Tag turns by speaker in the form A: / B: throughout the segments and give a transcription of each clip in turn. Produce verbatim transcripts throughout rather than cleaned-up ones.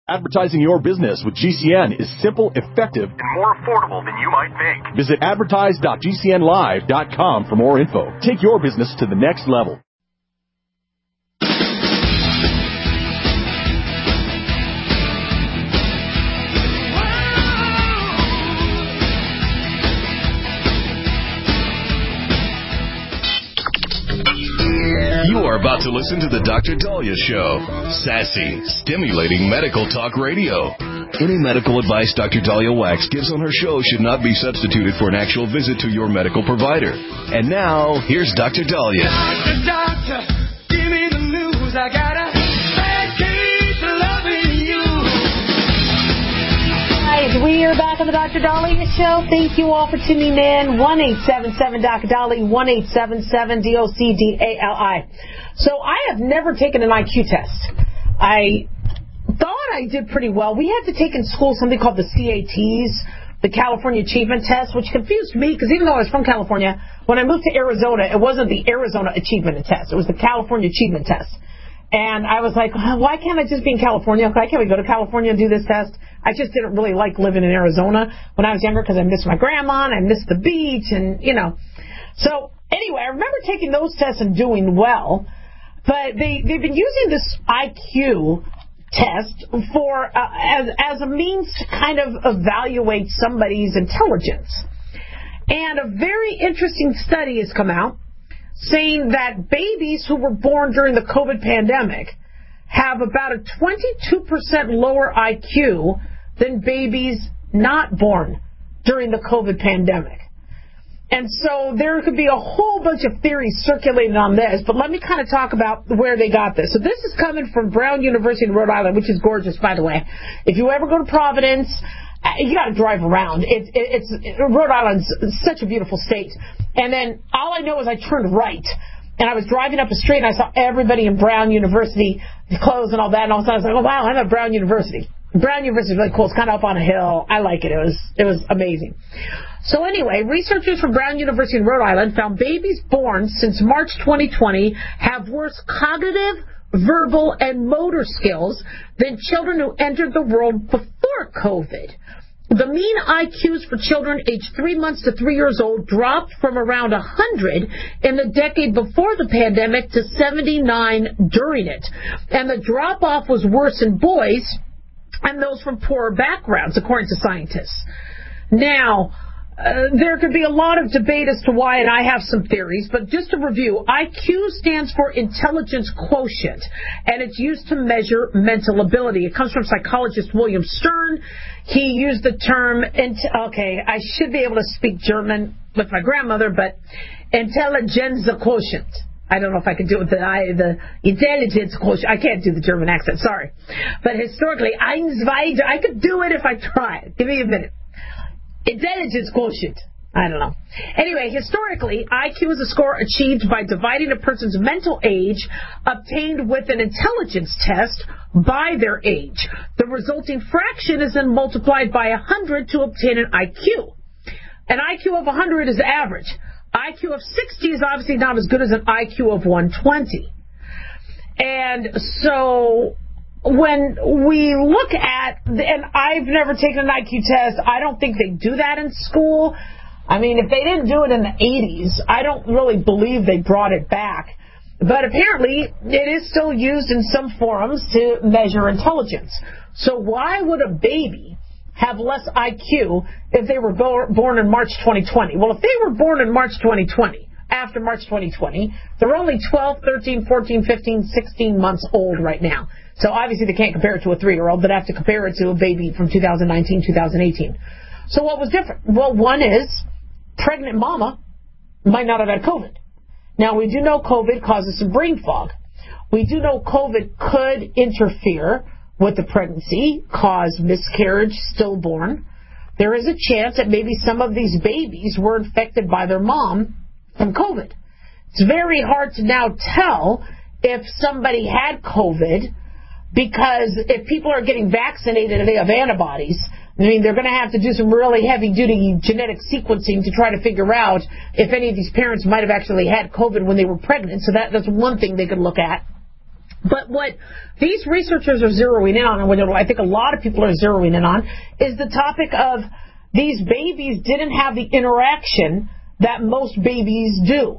A: Advertising your business with G C N is simple, effective,
B: and more affordable than you might think.
A: Visit advertise dot g c n live dot com for more info. Take your business to the next level.
C: You are about to listen to the Doctor Dahlia Show. Sassy, stimulating medical talk radio. Any medical advice Doctor Dahlia Wax gives on her show should not be substituted for an actual visit to your medical provider. And now, here's Doctor Dahlia.
D: Doctor, doctor, give me the news. I got a bad case of loving you.
E: Guys, we are back on the Doctor Dahlia Show. Thank you all for tuning in. one eight seven seven Doctor Dahlia, one eight seven seven D O C D A L I. So I have never taken an I Q test. I thought I did pretty well. We had to take in school something called the C A Ts, the California Achievement Test, which confused me because even though I was from California, when I moved to Arizona, it wasn't the Arizona Achievement Test. It was the California Achievement Test. And I was like, why can't I just be in California? Why can't we go to California and do this test? I just didn't really like living in Arizona when I was younger because I missed my grandma and I missed the beach and, you know. So anyway, I remember taking those tests and doing well. But they, they've been using this I Q test for uh, as, as a means to kind of evaluate somebody's intelligence. And a very interesting study has come out saying that babies who were born during the COVID pandemic have about a twenty-two percent lower I Q than babies not born during the COVID pandemic. And so there could be a whole bunch of theories circulating on this, but let me kind of talk about where they got this. So this is coming from Brown University in Rhode Island, which is gorgeous, by the way. If you ever go to Providence, you got to drive around. It, it, it's it, Rhode Island's such a beautiful state. And then all I know is I turned right, and I was driving up the street, and I saw everybody in Brown University, the clothes and all that, and all of a sudden I was like, oh, wow, I'm at Brown University. Brown University is really cool. It's kind of up on a hill. I like it. It was it was amazing. So anyway, researchers from Brown University in Rhode Island found babies born since March twenty twenty have worse cognitive, verbal, and motor skills than children who entered the world before COVID. The mean I Qs for children aged three months to three years old dropped from around one hundred in the decade before the pandemic to seventy-nine during it. And the drop-off was worse in boys and those from poorer backgrounds, according to scientists. Now, Uh, there could be a lot of debate as to why, and I have some theories, but just to review, I Q stands for intelligence quotient, and it's used to measure mental ability. It comes from psychologist William Stern. He used the term, int- okay, I should be able to speak German with my grandmother, but intelligence quotient. I don't know if I can do it with the, I, the intelligence quotient. I can't do the German accent, sorry. But historically, eins, zwei, I could do it if I tried. Give me a minute. Intelligence quotient. I don't know. Anyway, historically, I Q is a score achieved by dividing a person's mental age obtained with an intelligence test by their age. The resulting fraction is then multiplied by one hundred to obtain an I Q. An I Q of one hundred is average. I Q of sixty is obviously not as good as an I Q of one hundred twenty. And so when we look at, and I've never taken an I Q test, I don't think they do that in school. I mean, if they didn't do it in the eighties, I don't really believe they brought it back. But apparently, it is still used in some forums to measure intelligence. So why would a baby have less I Q if they were bo- born in March twenty twenty? Well, if they were born in March twenty twenty, after March twenty twenty, they're only twelve, thirteen, fourteen, fifteen, sixteen months old right now. So obviously they can't compare it to a three-year-old, but have to compare it to a baby from two thousand nineteen, two thousand eighteen. So what was different? Well, one is pregnant mama might not have had COVID. Now, we do know COVID causes some brain fog. We do know COVID could interfere with the pregnancy, cause miscarriage, stillborn. There is a chance that maybe some of these babies were infected by their mom from COVID. It's very hard to now tell if somebody had COVID, because if people are getting vaccinated and they have antibodies, I mean, they're going to have to do some really heavy-duty genetic sequencing to try to figure out if any of these parents might have actually had COVID when they were pregnant. So that, that's one thing they could look at. But what these researchers are zeroing in on, and what I think a lot of people are zeroing in on, is the topic of these babies didn't have the interaction that most babies do.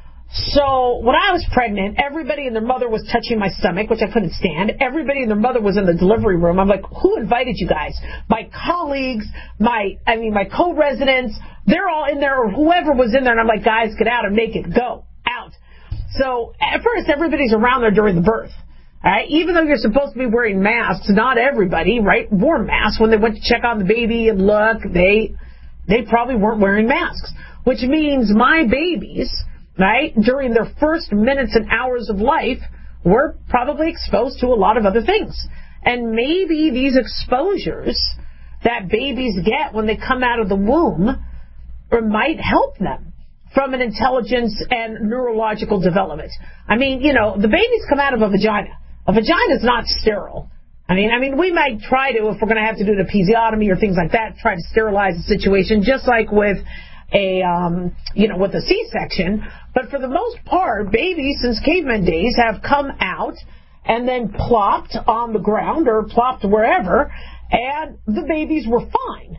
E: So when I was pregnant, everybody and their mother was touching my stomach, which I couldn't stand. Everybody and their mother was in the delivery room. I'm like, who invited you guys? My colleagues, my, I mean, my co-residents, they're all in there, or whoever was in there. And I'm like, guys, get out. I'm naked. Go. Out. So at first, everybody's around there during the birth. All right? Even though you're supposed to be wearing masks, not everybody, right, wore masks. When they went to check on the baby and look, they, they probably weren't wearing masks, which means my babies, right, during their first minutes and hours of life, were probably exposed to a lot of other things. And maybe these exposures that babies get when they come out of the womb or might help them from an intelligence and neurological development. I mean, you know, the babies come out of a vagina. A vagina is not sterile. I mean, I mean, we might try to, if we're going to have to do an episiotomy or things like that, try to sterilize the situation, just like with a, um, you know, with a C-section. But for the most part, babies since caveman days have come out and then plopped on the ground or plopped wherever, and the babies were fine.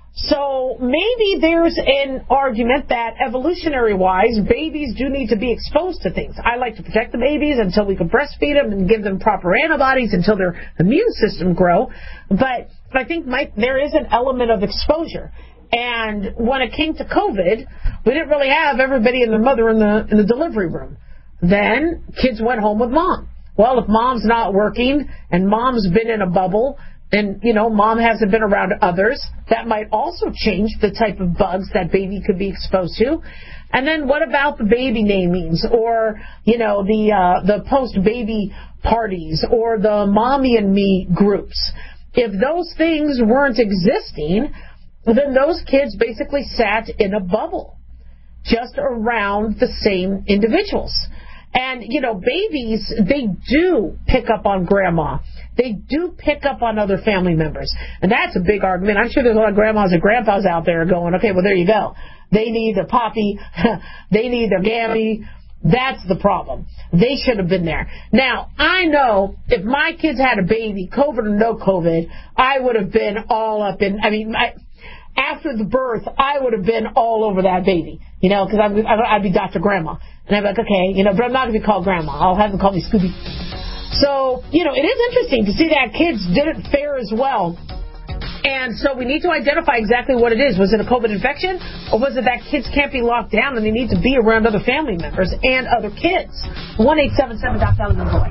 E: So maybe there's an argument that evolutionary-wise, babies do need to be exposed to things. I like to protect the babies until we can breastfeed them and give them proper antibodies until their immune system grow. But I think my, there is an element of exposure. And when it came to COVID, we didn't really have everybody and their mother in the in the delivery room. Then kids went home with mom. Well, if mom's not working and mom's been in a bubble, and, you know, mom hasn't been around others, that might also change the type of bugs that baby could be exposed to. And then what about the baby namings, or, you know, the uh, the post-baby parties, or the mommy and me groups? If those things weren't existing, then those kids basically sat in a bubble, just around the same individuals. And, you know, babies, they do pick up on grandma. They do pick up on other family members. And that's a big argument. I'm sure there's a lot of grandmas and grandpas out there going, okay, well, there you go. They need their poppy. They need their gammy. That's the problem. They should have been there. Now, I know if my kids had a baby, COVID or no COVID, I would have been all up in, I mean, I, after the birth, I would have been all over that baby, you know, because I'd, I'd be Doctor Grandma. And I'd be like, okay, you know, but I'm not going to be called Grandma. I'll have them call me Scooby. So, you know, it is interesting to see that kids didn't fare as well. And so we need to identify exactly what it is. Was it a COVID infection, or was it that kids can't be locked down and they need to be around other family members and other kids? one eight seven seven Doc Dolly Boy.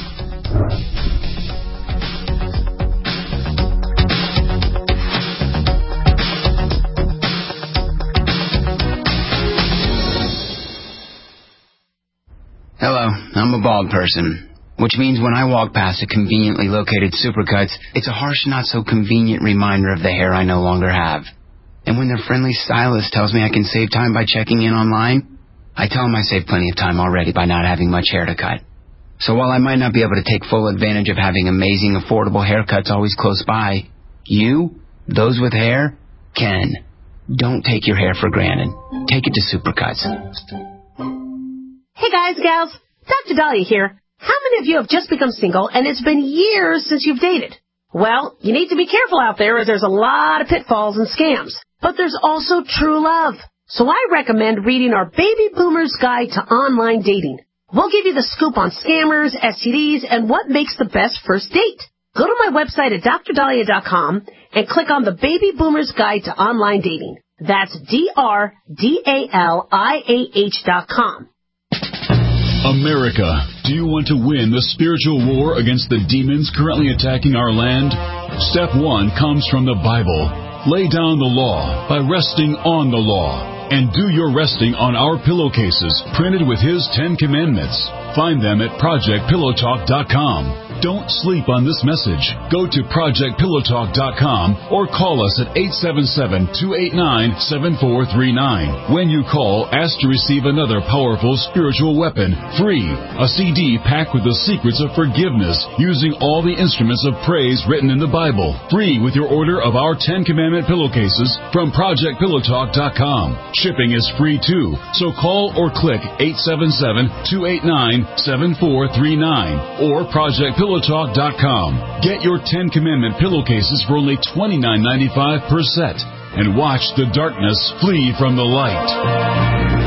F: Hello, I'm a bald person, which means when I walk past a conveniently located Supercuts, it's a harsh, not-so-convenient reminder of the hair I no longer have. And when their friendly stylist tells me I can save time by checking in online, I tell them I saved plenty of time already by not having much hair to cut. So while I might not be able to take full advantage of having amazing, affordable haircuts always close by, you, those with hair, can. Don't take your hair for granted. Take it to Supercuts.
G: Hey guys, gals, Doctor Dahlia here. How many of you have just become single and it's been years since you've dated? Well, you need to be careful out there as there's a lot of pitfalls and scams. But there's also true love. So I recommend reading our Baby Boomer's Guide to Online Dating. We'll give you the scoop on scammers, S T Ds, and what makes the best first date. Go to my website at dr dahlia dot com and click on the Baby Boomer's Guide to Online Dating. That's D R D A L I A H dot com.
H: America, do you want to win the spiritual war against the demons currently attacking our land? Step one comes from the Bible. Lay down the law by resting on the law. And do your resting on our pillowcases printed with His Ten Commandments. Find them at project pillow talk dot com. Don't sleep on this message. Go to project pillow talk dot com or call us at eight seven seven, two eight nine, seven four three nine. When you call, ask to receive another powerful spiritual weapon, free, a C D packed with the secrets of forgiveness using all the instruments of praise written in the Bible, free with your order of our Ten Commandment pillowcases from project pillow talk dot com. Shipping is free too, so call or click eight seven seven, two eight nine, seven four three nine or project pillow talk dot com. Get your Ten Commandment pillowcases for only twenty-nine ninety-five per set and watch the darkness flee from the light.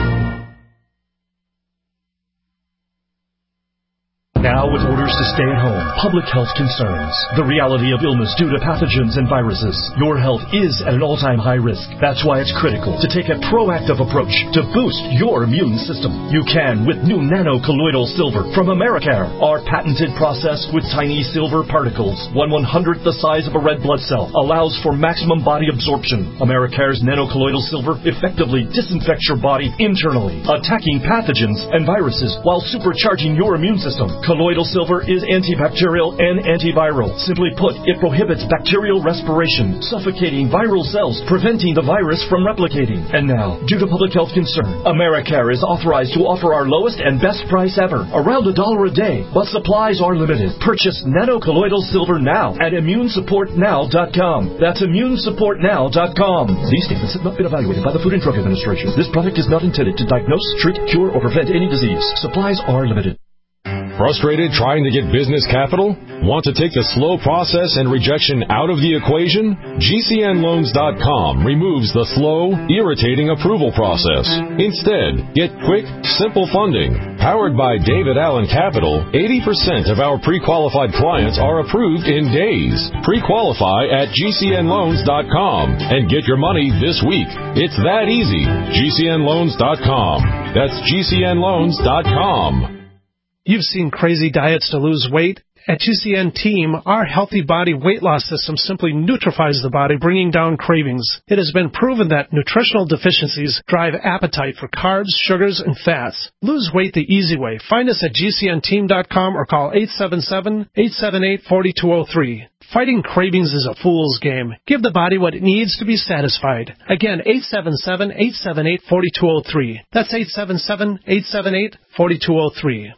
I: Now, with orders to stay at home, public health concerns, the reality of illness due to pathogens and viruses, your health is at an all-time high risk. That's why it's critical to take a proactive approach to boost your immune system. You can with new nano-colloidal silver from Americare. Our patented process with tiny silver particles, one one-hundredth the size of a red blood cell, allows for maximum body absorption. Americare's nano-colloidal silver effectively disinfects your body internally, attacking pathogens and viruses while supercharging your immune system. Colloidal silver is antibacterial and antiviral. Simply put, it prohibits bacterial respiration, suffocating viral cells, preventing the virus from replicating. And now, due to public health concern, Americare is authorized to offer our lowest and best price ever, around a dollar a day, but supplies are limited. Purchase nano-colloidal silver now at immune support now dot com. That's immune support now dot com. These statements have not been evaluated by the Food and Drug Administration. This product is not intended to diagnose, treat, cure, or prevent any disease. Supplies are limited.
J: Frustrated trying to get business capital? Want to take the slow process and rejection out of the equation? G C N loans dot com removes the slow, irritating approval process. Instead, get quick, simple funding. Powered by David Allen Capital, eighty percent of our pre-qualified clients are approved in days. Pre-qualify at G C N loans dot com and get your money this week. It's that easy. G C N loans dot com. That's G C N loans dot com.
K: You've seen crazy diets to lose weight. At G C N Team, our healthy body weight loss system simply neutralizes the body, bringing down cravings. It has been proven that nutritional deficiencies drive appetite for carbs, sugars, and fats. Lose weight the easy way. Find us at G C N team dot com or call eight seven seven, eight seven eight, four two zero three. Fighting cravings is a fool's game. Give the body what it needs to be satisfied. Again, eight seven seven, eight seven eight, four two zero three. That's eight seven seven, eight seven eight, four two zero three.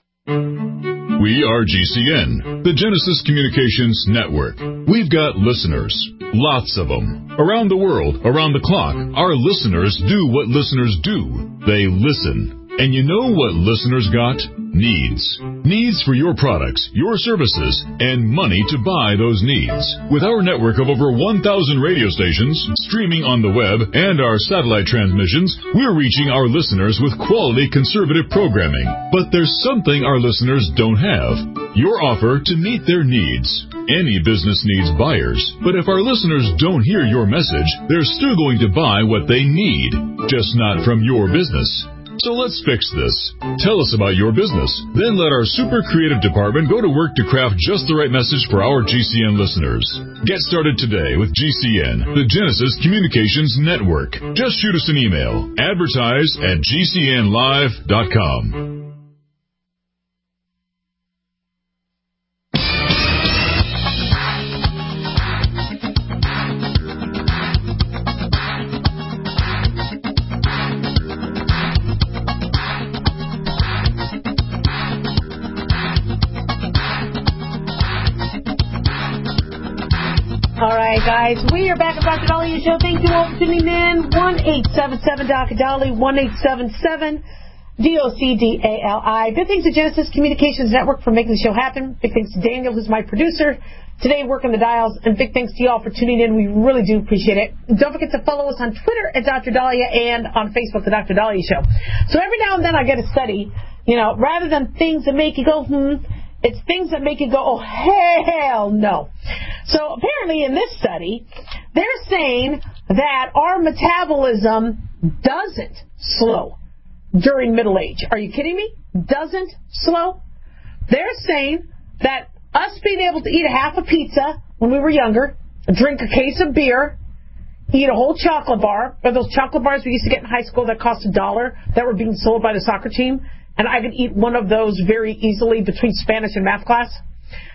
H: We are G C N, the Genesis Communications Network. We've got listeners, lots of them. Around the world, around the clock, our listeners do what listeners do. They listen. And you know what listeners got? Needs. Needs for your products, your services, and money to buy those needs. With our network of over one thousand radio stations, streaming on the web, and our satellite transmissions, we're reaching our listeners with quality conservative programming. But there's something our listeners don't have. Your offer to meet their needs. Any business needs buyers, but if our listeners don't hear your message, they're still going to buy what they need, just not from your business. So let's fix this. Tell us about your business. Then let our super creative department go to work to craft just the right message for our G C N listeners. Get started today with G C N, the Genesis Communications Network. Just shoot us an email. Advertise at G C N live dot com.
E: All right, guys, we are back at Doctor Dahlia Show. Thank you all for tuning in. one eight seven seven Doctor Dahlia, one eight seven seven D O C D A L I. Big thanks to Genesis Communications Network for making the show happen. Big thanks to Daniel, who's my producer, today working the dials. And big thanks to you all for tuning in. We really do appreciate it. Don't forget to follow us on Twitter at Doctor Dahlia and on Facebook, The Doctor Dahlia Show. So every now and then I get a study, you know, rather than things that make you go, hmm, it's things that make you go, oh, hell no. So apparently in this study, they're saying that our metabolism doesn't slow during middle age. Are you kidding me? Doesn't slow? They're saying that us being able to eat a half a pizza when we were younger, drink a case of beer, eat a whole chocolate bar, or those chocolate bars we used to get in high school that cost a dollar that were being sold by the soccer team, and I could eat one of those very easily between Spanish and math class.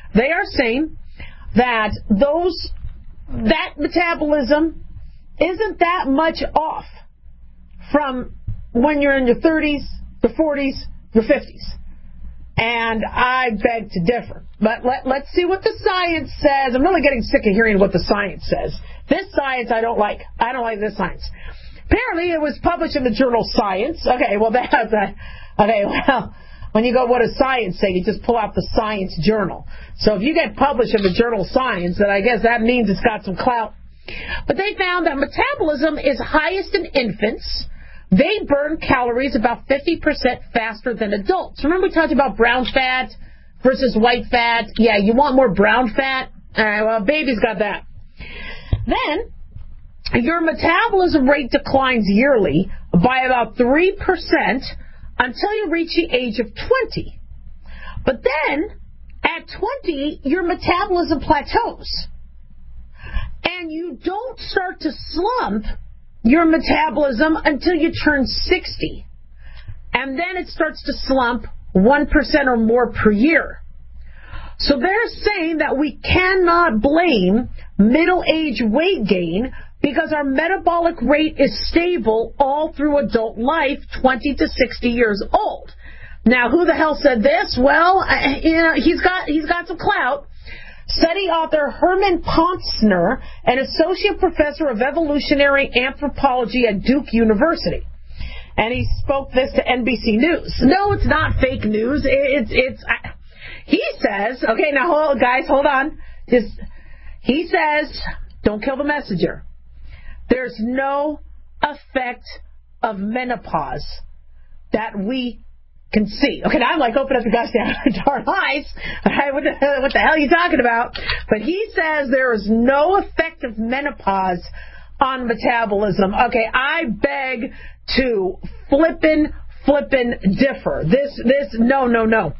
E: They are saying that those that metabolism isn't that much off from when you're in your thirties, your forties, your fifties. And I beg to differ. But let, let's see what the science says. I'm really getting sick of hearing what the science says. This science I don't like. I don't like this science. Apparently it was published in the journal Science. Okay, well, that's a, okay, well, when you go, what does science say? You just pull out the Science journal. So if you get published in the journal Science, then I guess that means it's got some clout. But they found that metabolism is highest in infants. They burn calories about fifty percent faster than adults. Remember we talked about brown fat versus white fat? Yeah, you want more brown fat? All right, well, baby's got that. Then, your metabolism rate declines yearly by about three percent until you reach the age of twenty. But then, at twenty, your metabolism plateaus. And you don't start to slump your metabolism until you turn sixty. And then it starts to slump one percent or more per year. So they're saying that we cannot blame middle-age weight gain because our metabolic rate is stable all through adult life, twenty to sixty years old. Now, who the hell said this? Well, you know, he's got he's got some clout. Study author Herman Ponsner, an associate professor of evolutionary anthropology at Duke University. And he spoke this to N B C News. No, it's not fake news. It's, it's, he says, okay, now, hold, guys, hold on. Just, he says, don't kill the messenger. There's no effect of menopause that we can see. Okay, now I'm like, open up the goddamn darn eyes. All right, what the, what the hell are you talking about? But he says there is no effect of menopause on metabolism. Okay, I beg to flippin', flippin' differ. This, this, no, no, no.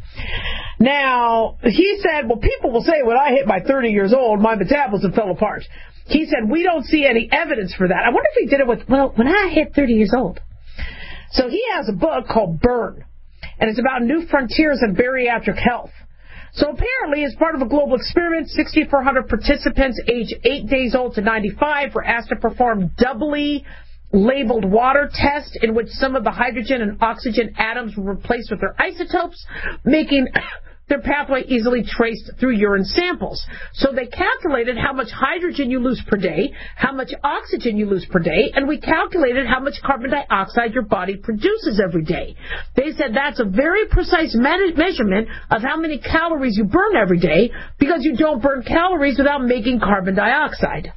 E: Now, he said, well, people will say when I hit my thirty years old, my metabolism fell apart. He said, we don't see any evidence for that. I wonder if he did it with, well, when I hit thirty years old. So he has a book called Burn. And it's about new frontiers in bariatric health. So apparently, as part of a global experiment, six thousand four hundred participants aged eight days old to ninety-five were asked to perform doubly labeled water tests in which some of the hydrogen and oxygen atoms were replaced with their isotopes, making their pathway easily traced through urine samples. So they calculated how much hydrogen you lose per day, how much oxygen you lose per day, and we calculated how much carbon dioxide your body produces every day. They said that's a very precise me- measurement of how many calories you burn every day because you don't burn calories without making carbon dioxide.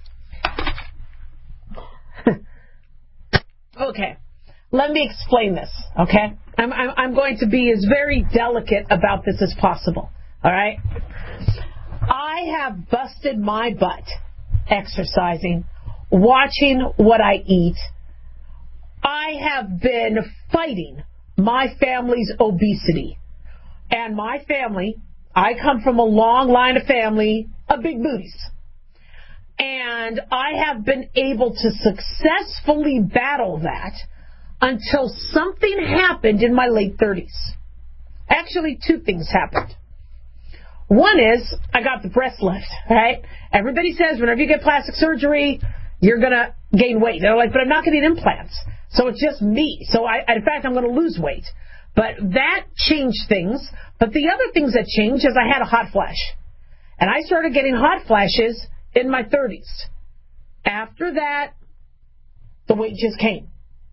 E: Okay, let me explain this, okay? I'm, I'm, I'm going to be as very delicate about this as possible, all right? I have busted my butt exercising, watching what I eat. I have been fighting my family's obesity. And my family, I come from a long line of family of big booties. And I have been able to successfully battle that until something happened in my late thirties. Actually, two things happened. One is, I got the breast lift, right? Everybody says whenever you get plastic surgery, you're going to gain weight. They're like, but I'm not getting implants. So it's just me. So, I, in fact, I'm going to lose weight. But that changed things. But the other things that changed is I had a hot flash. And I started getting hot flashes in my thirties. After that, the weight just came.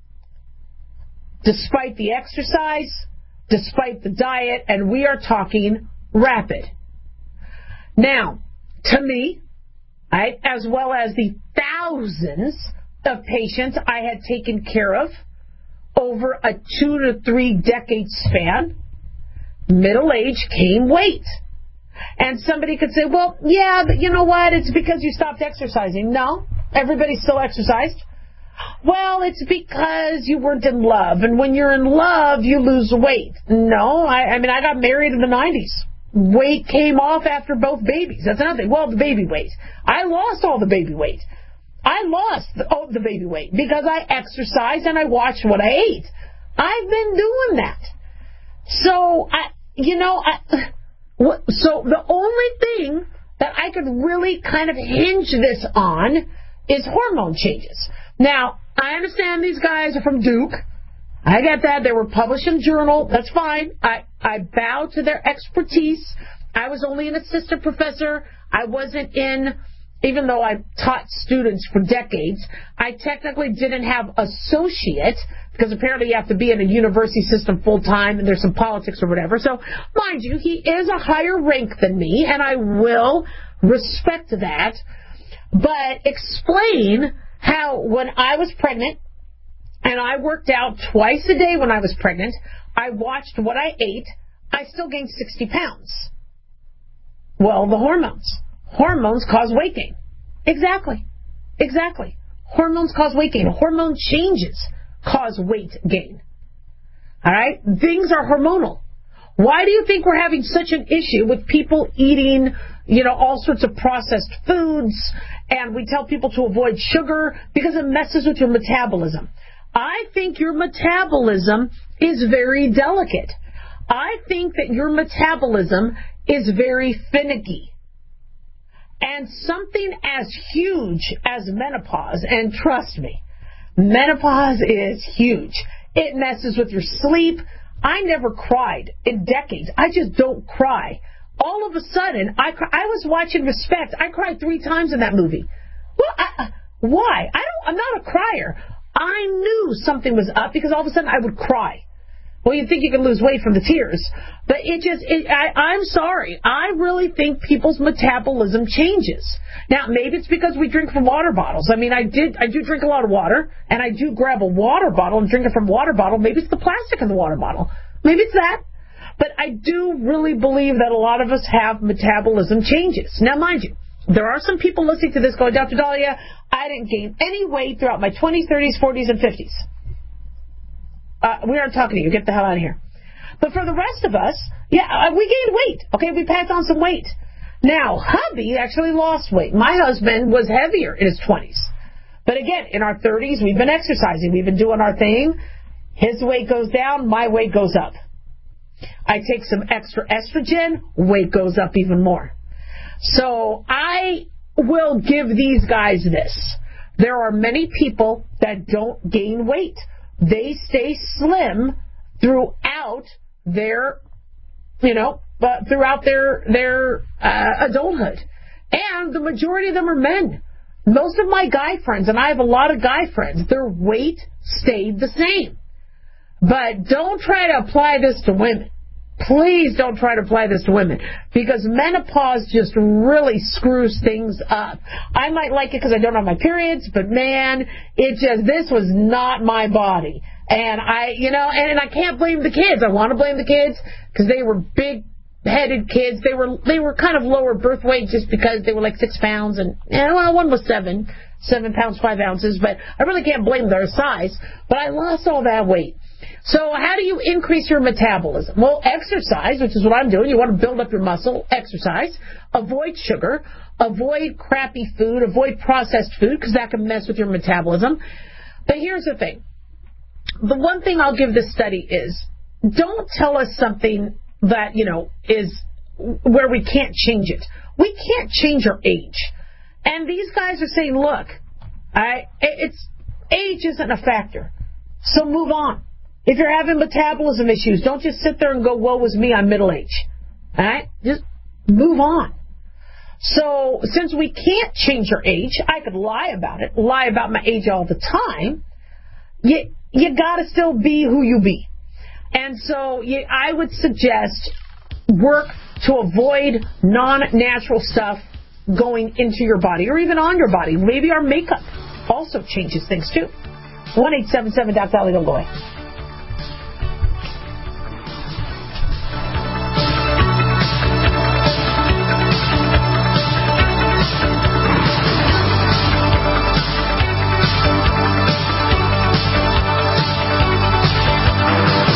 E: Despite the exercise, despite the diet, and we are talking rapid. Now, to me, right, as well as the thousands of patients I had taken care of over a two to three decade span, middle age came weight. And somebody could say, well, yeah, but you know what? It's because you stopped exercising. No, everybody still exercised. Well, it's because you weren't in love. And when you're in love, you lose weight. No, I, I mean, I got married in the nineties. Weight came off after both babies. That's nothing. Well, the baby weight. I lost all the baby weight. I lost the, oh, the baby weight because I exercised and I watched what I ate. I've been doing that. So, I, you know, I... So the only thing that I could really kind of hinge this on is hormone changes. Now, I understand these guys are from Duke. I get that. They were published in a journal. That's fine. I, I bow to their expertise. I was only an assistant professor. I wasn't in, even though I taught students for decades, I technically didn't have associate, because apparently you have to be in a university system full time and there's some politics or whatever. So, mind you, he is a higher rank than me, and I will respect that. But explain how when I was pregnant, and I worked out twice a day when I was pregnant, I watched what I ate, I still gained sixty pounds. Well, the hormones. Hormones cause weight gain. Exactly. Exactly. Hormones cause weight gain. Hormone changes cause weight gain. All right? Things are hormonal. Why do you think we're having such an issue with people eating, you know, all sorts of processed foods, and we tell people to avoid sugar because it messes with your metabolism? I think your metabolism is very delicate. I think that your metabolism is very finicky. And something as huge as menopause, and trust me, menopause is huge. It messes with your sleep. I never cried in decades. I just don't cry. All of a sudden, I cry. I was watching Respect. I cried three times in that movie. Well, I, why? I don't. I'm not a crier. I knew something was up because all of a sudden I would cry. Well, you'd think you could lose weight from the tears, but it just, it, I, I'm sorry. I really think people's metabolism changes. Now, maybe it's because we drink from water bottles. I mean, I did, I do drink a lot of water, and I do grab a water bottle and drink it from a water bottle. Maybe it's the plastic in the water bottle. Maybe it's that. But I do really believe that a lot of us have metabolism changes. Now, mind you, there are some people listening to this going, Doctor Dahlia, I didn't gain any weight throughout my twenties, thirties, forties, and fifties. Uh, we aren't talking to you. Get the hell out of here. But for the rest of us, yeah, uh, we gained weight. Okay, we packed on some weight. Now, hubby actually lost weight. My husband was heavier in his twenties. But again, in our thirties, we've been exercising. We've been doing our thing. His weight goes down. My weight goes up. I take some extra estrogen. Weight goes up even more. So I will give these guys this. There are many people that don't gain weight. They stay slim throughout their, you know, uh, throughout their their uh, adulthood. And the majority of them are men. Most of my guy friends, and I have a lot of guy friends, their weight stayed the same. But don't try to apply this to women. Please don't try to apply this to women, because menopause just really screws things up. I might like it because I don't have my periods, but man, it just, this was not my body. And I, you know, and, and I can't blame the kids. I want to blame the kids because they were big-headed kids. They were they were kind of lower birth weight just because they were like six pounds, and, and well, one was seven, seven pounds, five ounces, but I really can't blame their size. But I lost all that weight. So how do you increase your metabolism? Well, exercise, which is what I'm doing. You want to build up your muscle, exercise. Avoid sugar. Avoid crappy food. Avoid processed food, because that can mess with your metabolism. But here's the thing. The one thing I'll give this study is, don't tell us something that, you know, is where we can't change it. We can't change our age. And these guys are saying, look, I, it's, age isn't a factor. So move on. If you're having metabolism issues, don't just sit there and go, woe is me, I'm middle age. All right? Just move on. So since we can't change your age, I could lie about it, lie about my age all the time. You, you got to still be who you be. And so you, I would suggest work to avoid non-natural stuff going into your body or even on your body. Maybe our makeup also changes things too. one eight seven seven Doc Dolly, don't go away.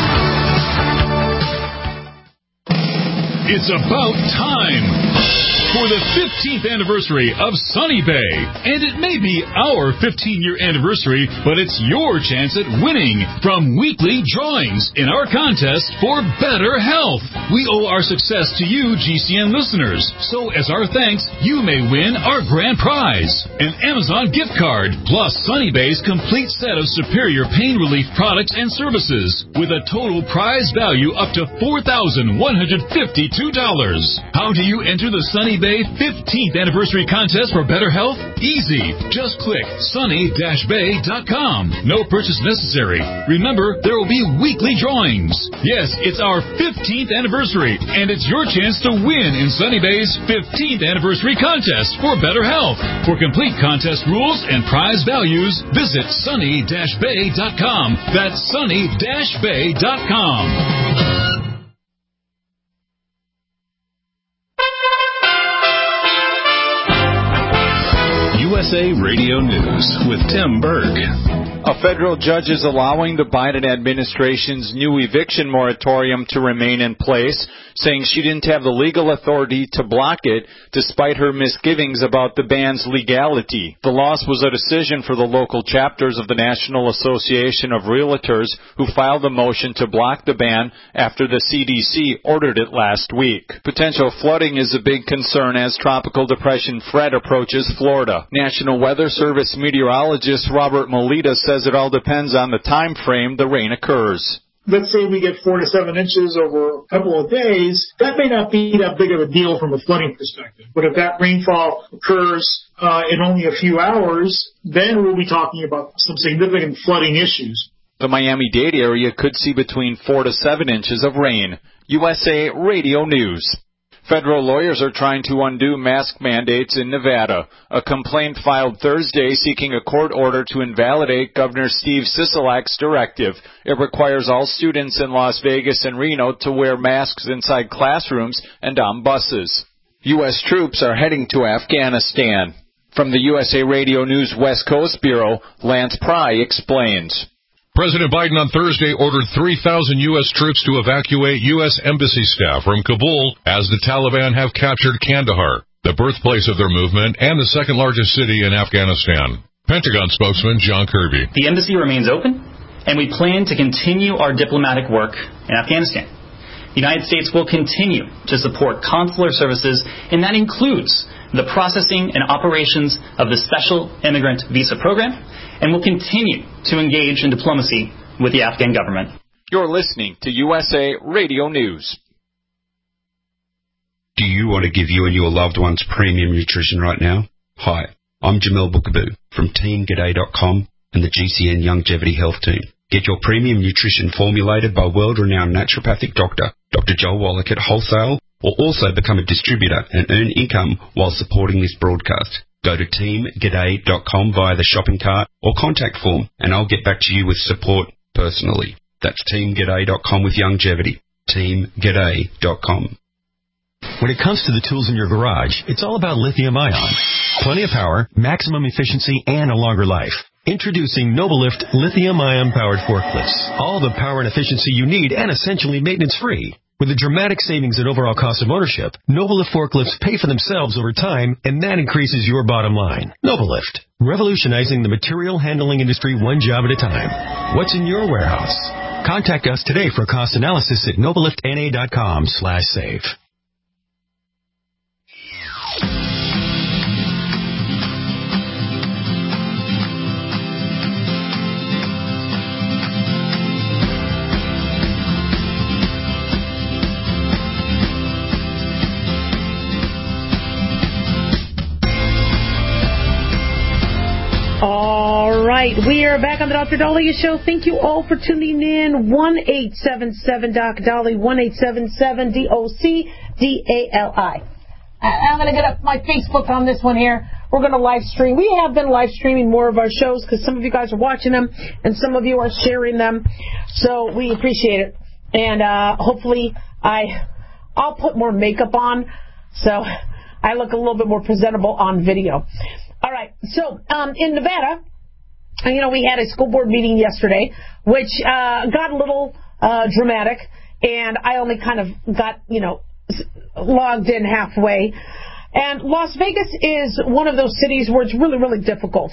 H: It's about time. for the fifteenth anniversary of Sunny Bay. And it may be our fifteen-year anniversary, but it's your chance at winning from weekly drawings in our contest for better health. We owe our success to you, G C N listeners. So as our thanks, you may win our grand prize, an Amazon gift card, plus Sunny Bay's complete set of superior pain relief products and services, with a total prize value up to four thousand one hundred fifty-two dollars. How do you enter the Sunny Bay fifteenth anniversary contest for better health? Easy. Just click sunny dash bay dot com. No purchase necessary. Remember, there will be weekly drawings. Yes, it's our fifteenth anniversary, and it's your chance to win in Sunny Bay's fifteenth anniversary contest for better health. For complete contest rules and prize values, visit sunny dash bay dot com. That's sunny dash bay dot com.
L: U S A Radio News with Tim Berg.
M: A federal judge is allowing the Biden administration's new eviction moratorium to remain in place, saying she didn't have the legal authority to block it despite her misgivings about the ban's legality. The loss was a decision for the local chapters of the National Association of Realtors, who filed a motion to block the ban after the C D C ordered it last week. Potential flooding is a big concern as Tropical Depression Fred approaches Florida. National Weather Service meteorologist Robert Melita says it all depends on the time frame the rain occurs.
N: Let's say we get four to seven inches over a couple of days, that may not be that big of a deal from a flooding perspective. But if that rainfall occurs uh, in only a few hours, then we'll be talking about some significant flooding issues.
M: The Miami-Dade area could see between four to seven inches of rain. U S A Radio News. Federal lawyers are trying to undo mask mandates in Nevada. A complaint filed Thursday seeking a court order to invalidate Governor Steve Sisolak's directive. It requires all students in Las Vegas and Reno to wear masks inside classrooms and on buses. U S troops are heading to Afghanistan. From the U S A Radio News West Coast Bureau, Lance Pry explains.
O: President Biden on Thursday ordered three thousand U S troops to evacuate U S embassy staff from Kabul as the Taliban have captured Kandahar, the birthplace of their movement and the second largest city in Afghanistan. Pentagon spokesman John Kirby.
P: The embassy remains open, and we plan to continue our diplomatic work in Afghanistan. The United States will continue to support consular services, and that includes the processing and operations of the Special Immigrant Visa Program, and will continue to engage in diplomacy with the Afghan government.
M: You're listening to U S A Radio News.
Q: Do you want to give you and your loved ones premium nutrition right now? Hi, I'm Jamel Bookaboo from team g'day dot com and the G C N Longevity Health Team. Get your premium nutrition formulated by world-renowned naturopathic doctor, Doctor Joel Wallach at wholesale, or also become a distributor and earn income while supporting this broadcast. Go to team g'day dot com via the shopping cart or contact form, and I'll get back to you with support personally. That's team g'day dot com with longevity. team g'day dot com.
R: When it comes to the tools in your garage, it's all about lithium-ion. Plenty of power, maximum efficiency, and a longer life. Introducing Nobelift lithium-ion powered forklifts. All the power and efficiency you need and essentially maintenance-free. With a dramatic savings in overall cost of ownership, Nobelift forklifts pay for themselves over time, and that increases your bottom line. Nobelift, revolutionizing the material handling industry one job at a time. What's in your warehouse? Contact us today for a cost analysis at nobelift n a dot com slash save.
E: All right, we are back on the Doctor Dahlia Show. Thank you all for tuning in. one eight seven seven D O C D A L I, one eight seven seven D O C D A L I. I'm going to get up my Facebook on this one here. We're going to live stream. We have been live streaming more of our shows because some of you guys are watching them and some of you are sharing them. So we appreciate it. And uh, hopefully I, I'll put more makeup on so I look a little bit more presentable on video. All right, so um, in Nevada, you know, we had a school board meeting yesterday, which uh, got a little uh, dramatic, and I only kind of got, you know, logged in halfway. And Las Vegas is one of those cities where it's really, really difficult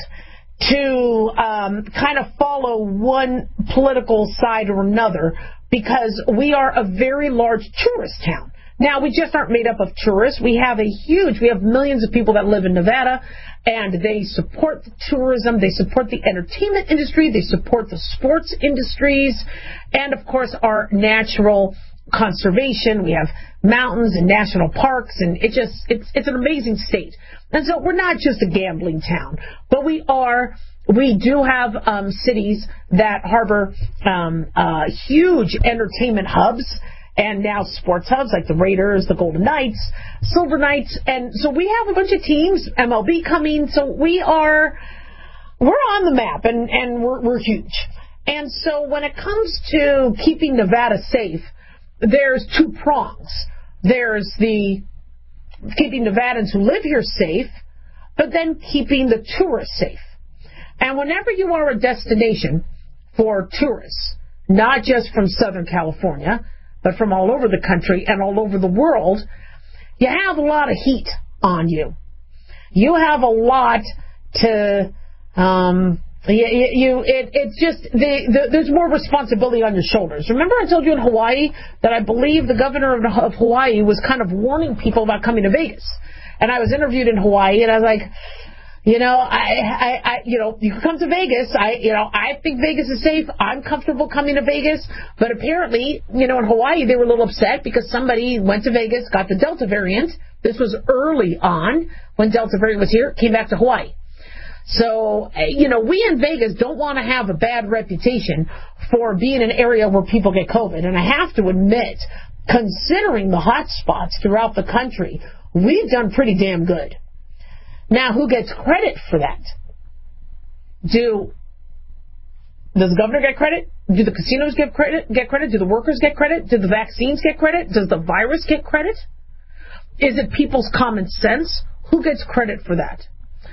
E: to um, kind of follow one political side or another because we are a very large tourist town. Now, we just aren't made up of tourists. We have a huge, we have millions of people that live in Nevada, and they support the tourism, they support the entertainment industry, they support the sports industries, and, of course, our natural conservation. We have mountains and national parks, and it just, it's, it's an amazing state. And so we're not just a gambling town, but we are, we do have um, cities that harbor um, uh, huge entertainment hubs, and now sports hubs like the Raiders, the Golden Knights, Silver Knights. And so we have a bunch of teams, M L B coming. So we are, we're on the map, and, and we're, we're huge. And so when it comes to keeping Nevada safe, there's two prongs. There's the keeping Nevadans who live here safe, but then keeping the tourists safe. And whenever you are a destination for tourists, not just from Southern California, but from all over the country and all over the world, you have a lot of heat on you. You have a lot to, um, you, you it, it's just, the, the, there's more responsibility on your shoulders. Remember I told you in Hawaii that I believe the governor of, of Hawaii was kind of warning people about coming to Vegas. And I was interviewed in Hawaii, and I was like, You know, I, I, I, you know, you can come to Vegas. I, you know, I think Vegas is safe. I'm comfortable coming to Vegas. But apparently, you know, in Hawaii, they were a little upset because somebody went to Vegas, got the Delta variant. This was early on when Delta variant was here, came back to Hawaii. So, you know, we in Vegas don't want to have a bad reputation for being an area where people get COVID. And I have to admit, considering the hot spots throughout the country, we've done pretty damn good. Now, who gets credit for that? Do does the governor get credit? Do the casinos get credit? Get credit? Do the workers get credit? Do the vaccines get credit? Does the virus get credit? Is it people's common sense? Who gets credit for that?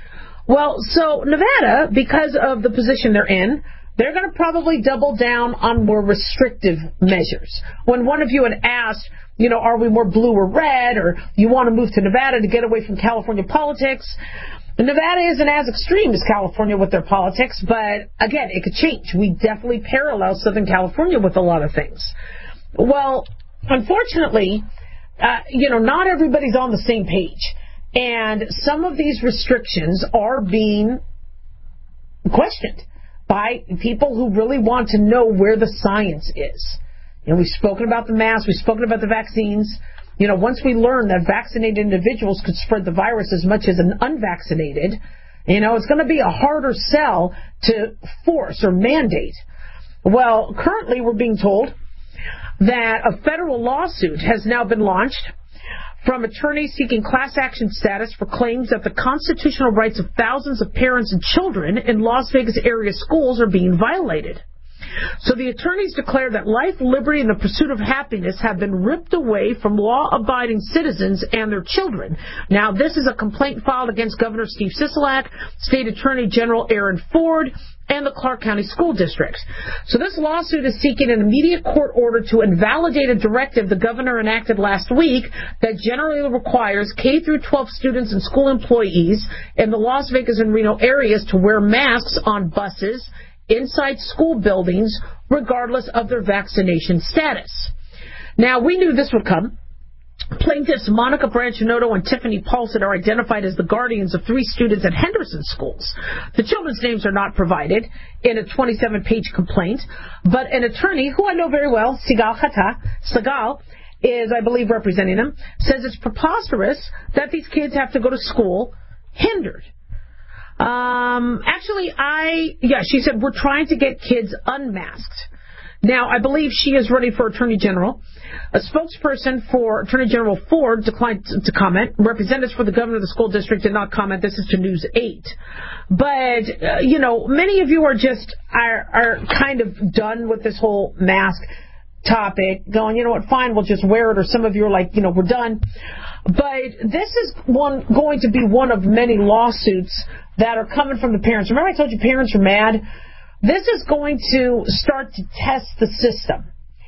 E: Well, so Nevada, because of the position they're in, they're going to probably double down on more restrictive measures. When one of you had asked, you know, are we more blue or red, or you want to move to Nevada to get away from California politics? Nevada isn't as extreme as California with their politics, but again, it could change. We definitely parallel Southern California with a lot of things. Well, unfortunately, uh, you know, not everybody's on the same page. And some of these restrictions are being questioned by people who really want to know where the science is. You know, we've spoken about the masks, we've spoken about the vaccines. You know, once we learn that vaccinated individuals could spread the virus as much as an unvaccinated, you know, it's going to be a harder sell to force or mandate. Well, currently we're being told that a federal lawsuit has now been launched from attorneys seeking class action status for claims that the constitutional rights of thousands of parents and children in Las Vegas area schools are being violated. So the attorneys declare that life, liberty, and the pursuit of happiness have been ripped away from law-abiding citizens and their children. Now, this is a complaint filed against Governor Steve Sisolak, State Attorney General Aaron Ford, and the Clark County School District. So this lawsuit is seeking an immediate court order to invalidate a directive the governor enacted last week that generally requires K through twelve students and school employees in the Las Vegas and Reno areas to wear masks on buses, inside school buildings, regardless of their vaccination status. Now, we knew this would come. Plaintiffs Monica Branchinoto and Tiffany Paulson are identified as the guardians of three students at Henderson schools. The children's names are not provided in a twenty-seven page complaint, but an attorney, who I know very well, Sigal Hata, Sigal, is, I believe, representing them, says it's preposterous that these kids have to go to school hindered. Um, actually, I, yeah, she said, we're trying to get kids unmasked. Now, I believe she is running for Attorney General. A spokesperson for Attorney General Ford declined to comment. Representatives for the governor of the school district did not comment. This is to News eight. But, uh, you know, many of you are just, are, are kind of done with this whole mask topic, going, you know what, fine, we'll just wear it. Or some of you are like, you know, we're done. But this is one going to be one of many lawsuits that are coming from the parents. Remember I told you parents are mad? This is going to start to test the system.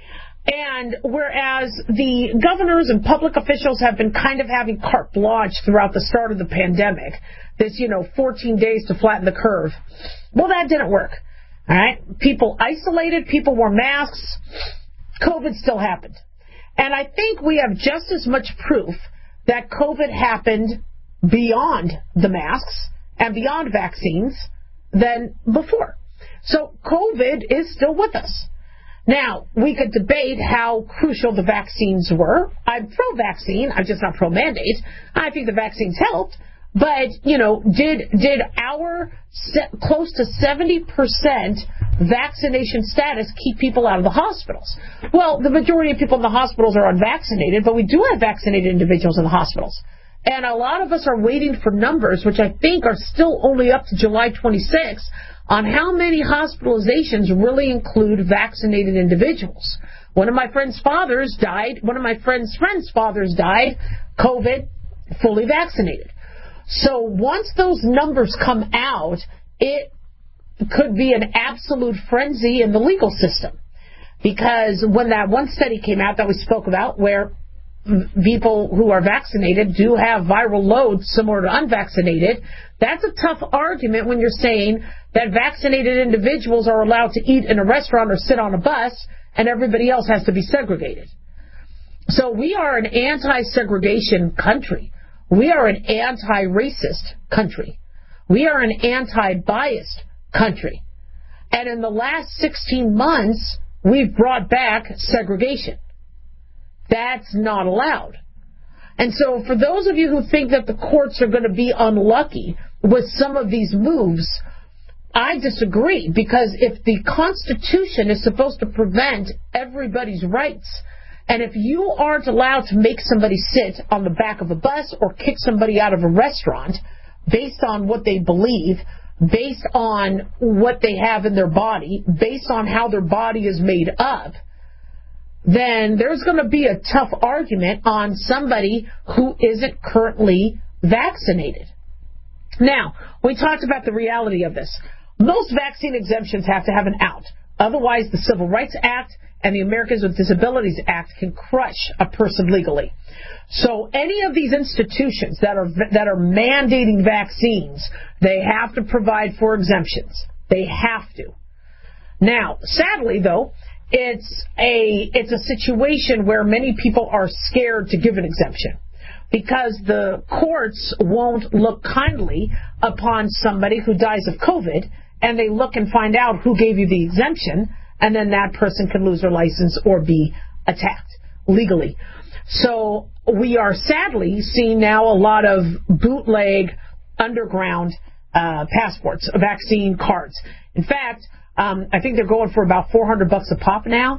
E: And whereas the governors and public officials have been kind of having carte blanche throughout the start of the pandemic, this, you know, fourteen days to flatten the curve, well, that didn't work. All right? People isolated, people wore masks, COVID still happened. And I think we have just as much proof that COVID happened beyond the masks and beyond vaccines than before. So COVID is still with us. Now, we could debate how crucial the vaccines were. I'm pro-vaccine. I'm just not pro-mandate. I think the vaccines helped. But, you know, did did our se- close to seventy percent vaccination status keep people out of the hospitals? Well, the majority of people in the hospitals are unvaccinated, but we do have vaccinated individuals in the hospitals. And a lot of us are waiting for numbers, which I think are still only up to July twenty-sixth, on how many hospitalizations really include vaccinated individuals. One of my friend's fathers died, one of my friend's friend's fathers died, COVID, fully vaccinated. So once those numbers come out, it could be an absolute frenzy in the legal system. Because when that one study came out that we spoke about, where people who are vaccinated do have viral loads similar to unvaccinated, that's a tough argument when you're saying that vaccinated individuals are allowed to eat in a restaurant or sit on a bus and everybody else has to be segregated. So we are an anti-segregation country. We are an anti-racist country. We are an anti-biased country. And in the last sixteen months, we've brought back segregation. That's not allowed. And so for those of you who think that the courts are going to be unlucky with some of these moves, I disagree, because if the Constitution is supposed to prevent everybody's rights, and if you aren't allowed to make somebody sit on the back of a bus or kick somebody out of a restaurant based on what they believe, based on what they have in their body, based on how their body is made up, then there's going to be a tough argument on somebody who isn't currently vaccinated. Now, we talked about the reality of this. Most vaccine exemptions have to have an out. Otherwise, the Civil Rights Act and the Americans with Disabilities Act can crush a person legally. So any of these institutions that are that are mandating vaccines, they have to provide for exemptions. They have to. Now, sadly, though, it's a it's a situation where many people are scared to give an exemption, because the courts won't look kindly upon somebody who dies of COVID, and they look and find out who gave you the exemption, and then that person can lose their license or be attacked legally. So we are sadly seeing now a lot of bootleg underground uh, passports, vaccine cards. In fact, um, I think they're going for about four hundred bucks a pop now.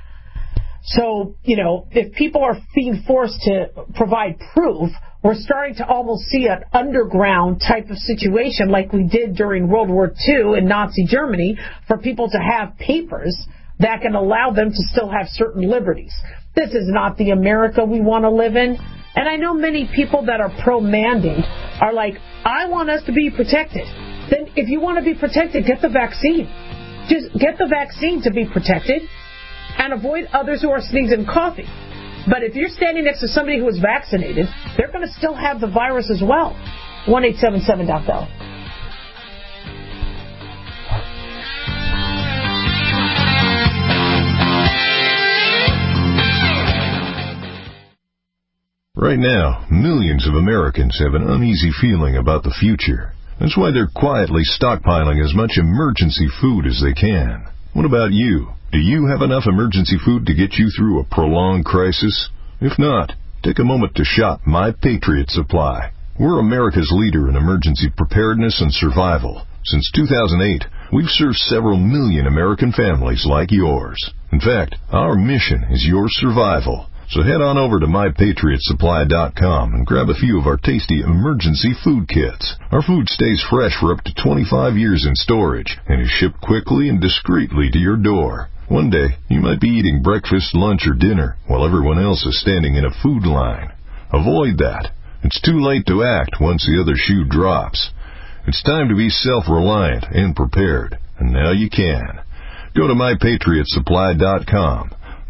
E: So, you know, if people are being forced to provide proof, we're starting to almost see an underground type of situation like we did during World War Two in Nazi Germany, for people to have papers that can allow them to still have certain liberties. This is not the America we want to live in. And I know many people that are pro-mandate are like, I want us to be protected. Then if you want to be protected, get the vaccine. Just get the vaccine to be protected and avoid others who are sneezing coffee. But if you're standing next to somebody who is vaccinated, they're going to still have the virus as well. one eight seven seven doc Dolly.
S: Right now, millions of Americans have an uneasy feeling about the future. That's why they're quietly stockpiling as much emergency food as they can. What about you? Do you have enough emergency food to get you through a prolonged crisis? If not, take a moment to shop My Patriot Supply. We're America's leader in emergency preparedness and survival. Since two thousand eight, we've served several million American families like yours. In fact, our mission is your survival. So head on over to my patriot supply dot com and grab a few of our tasty emergency food kits. Our food stays fresh for up to twenty-five years in storage and is shipped quickly and discreetly to your door. One day, you might be eating breakfast, lunch, or dinner while everyone else is standing in a food line. Avoid that. It's too late to act once the other shoe drops. It's time to be self-reliant and prepared, and now you can. Go to my patriot supply dot com.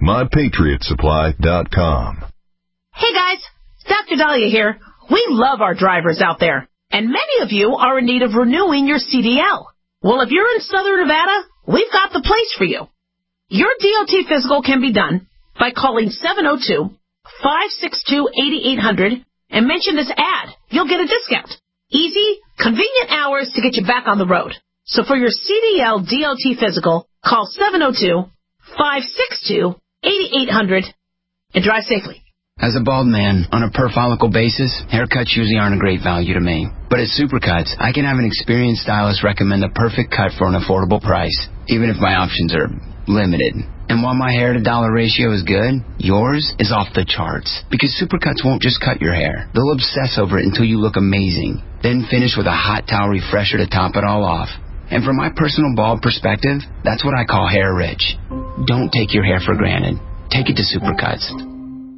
S: my patriot supply dot com.
G: Hey guys, Doctor Dahlia here. We love our drivers out there, and many of you are in need of renewing your C D L. Well, if you're in Southern Nevada, we've got the place for you. Your D O T physical can be done by calling seven oh two, five six two, eight eight hundred and mention this ad. You'll get a discount. Easy, convenient hours to get you back on the road. So for your C D L D O T physical, call seven oh two, five six two, eight eight hundred and drive safely.
F: As a bald man, on a per-follicle basis, haircuts usually aren't a great value to me. But at Supercuts, I can have an experienced stylist recommend the perfect cut for an affordable price, even if my options are limited. And while my hair-to-dollar ratio is good, yours is off the charts. Because Supercuts won't just cut your hair. They'll obsess over it until you look amazing. Then finish with a hot towel refresher to top it all off. And from my personal bald perspective, that's what I call hair rich. Don't take your hair for granted. Take it to Supercuts.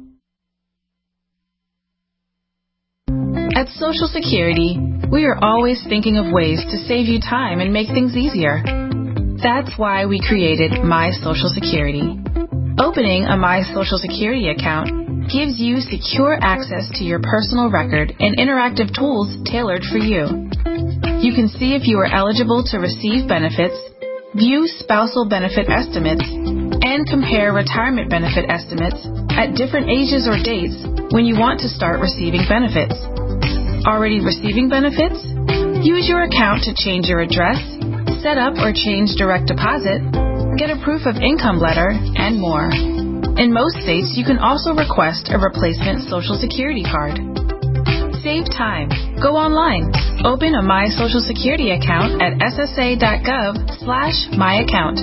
T: At Social Security, we are always thinking of ways to save you time and make things easier. That's why we created My Social Security. Opening a My Social Security account gives you secure access to your personal record and interactive tools tailored for you. You can see if you are eligible to receive benefits, view spousal benefit estimates, and compare retirement benefit estimates at different ages or dates when you want to start receiving benefits. Already receiving benefits? Use your account to change your address, set up or change direct deposit, get a proof of income letter, and more. In most states, you can also request a replacement Social Security card. Save time. Go online. Open a My Social Security account at ssa.gov slash my account.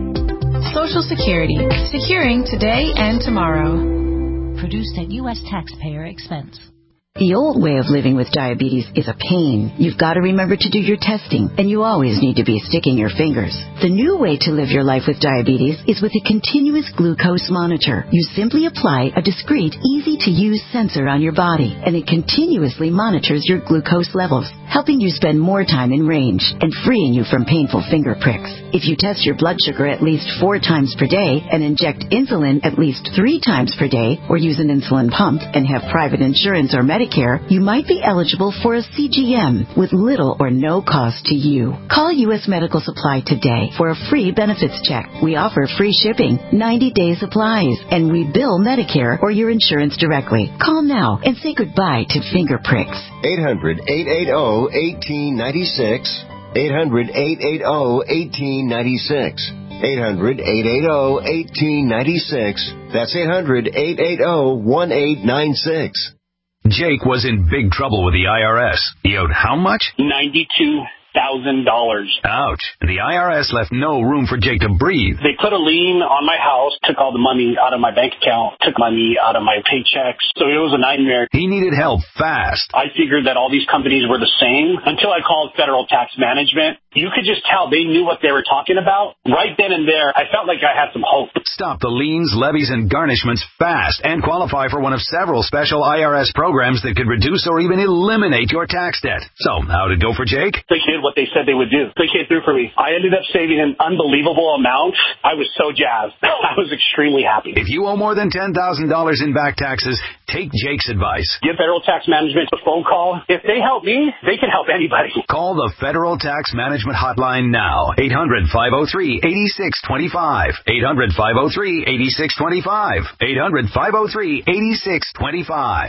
T: Social Security. Securing today and tomorrow.
U: Produced at U S taxpayer expense.
V: The old way of living with diabetes is a pain. You've got to remember to do your testing, and you always need to be sticking your fingers. The new way to live your life with diabetes is with a continuous glucose monitor. You simply apply a discreet, easy-to-use sensor on your body, and it continuously monitors your glucose levels, helping you spend more time in range and freeing you from painful finger pricks. If you test your blood sugar at least four times per day and inject insulin at least three times per day, or use an insulin pump and have private insurance or Medicare, you might be eligible for a C G M with little or no cost to you. Call U S Medical Supply today for a free benefits check. We offer free shipping, ninety-day supplies, and we bill Medicare or your insurance directly. Call now and say goodbye to finger pricks.
W: eight hundred, eight eight zero, one eight nine six. eight hundred, eight eight zero, one eight nine six. eight hundred, eight eight zero, one eight nine six. That's eight hundred, eight eight zero, one eight nine six.
X: Jake was in big trouble with the I R S. He owed how much?
Y: ninety-two thousand dollars.
X: Ouch. The I R S left no room for Jake to breathe.
Y: They put a lien on my house, took all the money out of my bank account, took money out of my paychecks. So it was a nightmare.
X: He needed help fast.
Y: I figured that all these companies were the same until I called Federal Tax Management. You could just tell they knew what they were talking about. Right then and there, I felt like I had some hope.
X: Stop the liens, levies, and garnishments fast and qualify for one of several special I R S programs that could reduce or even eliminate your tax debt. So, how'd it go for Jake?
Y: They did what they said they would do. They came through for me. I ended up saving an unbelievable amount. I was so jazzed. I was extremely happy.
X: If you owe more than ten thousand dollars in back taxes, take Jake's advice.
Y: Give Federal Tax Management a phone call. If they help me, they can help anybody.
X: Call the Federal Tax Management Hotline now. eight hundred, five oh three, eight six two five. eight hundred, five oh three, eight six two five. eight hundred, five oh three, eight six two five.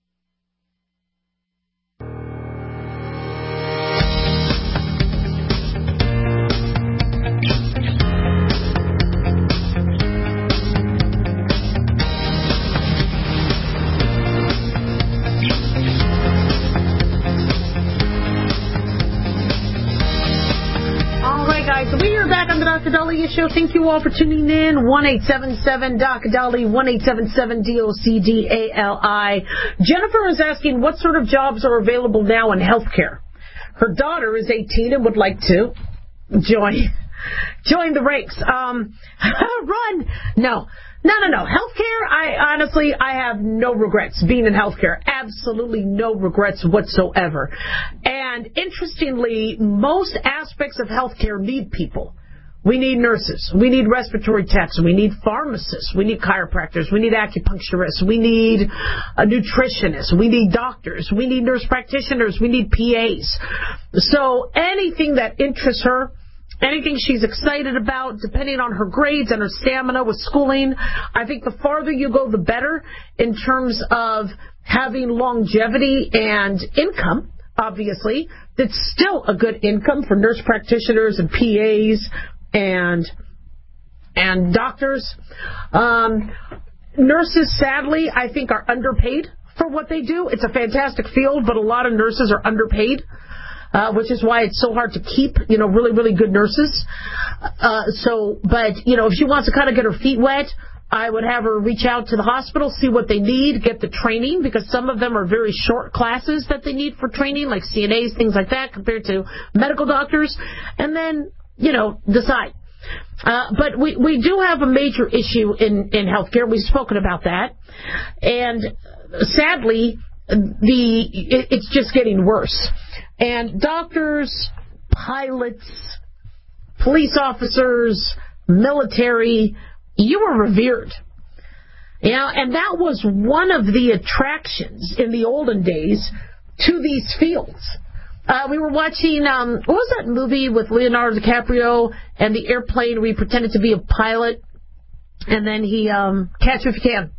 E: So we are back on the Doctor Dahlia Show. Thank you all for tuning in. one eight seven seven D O C D A L I, one eight seven seven D O C D A L I. Jennifer is asking what sort of jobs are available now in healthcare. Her daughter is eighteen and would like to join join the ranks. Um, run. No. No, no, no. Healthcare, I honestly, I have no regrets being in healthcare. Absolutely no regrets whatsoever. And interestingly, most aspects of healthcare need people. We need nurses. We need respiratory techs. We need pharmacists. We need chiropractors. We need acupuncturists. We need a nutritionist. We need doctors. We need nurse practitioners. We need P As. So anything that interests her, anything she's excited about, depending on her grades and her stamina with schooling, I think the farther you go, the better in terms of having longevity and income, obviously. That's still a good income for nurse practitioners and P As and and doctors. Um, nurses, sadly, I think are underpaid for what they do. It's a fantastic field, but a lot of nurses are underpaid, uh, which is why it's so hard to keep, you know, really, really good nurses. Uh, so, but, you know, if she wants to kind of get her feet wet, I would have her reach out to the hospital, see what they need, get the training, because some of them are very short classes that they need for training, like C N As, things like that, compared to medical doctors, and then, you know, decide. Uh, but we, we do have a major issue in, in healthcare. We've spoken about that. And sadly, the it, it's just getting worse. And doctors, pilots, police officers, military, you were revered. You know, and that was one of the attractions in the olden days to these fields. Uh, we were watching, um, what was that movie with Leonardo DiCaprio and the airplane where he pretended to be a pilot, and then he, um, Catch Me If You Can.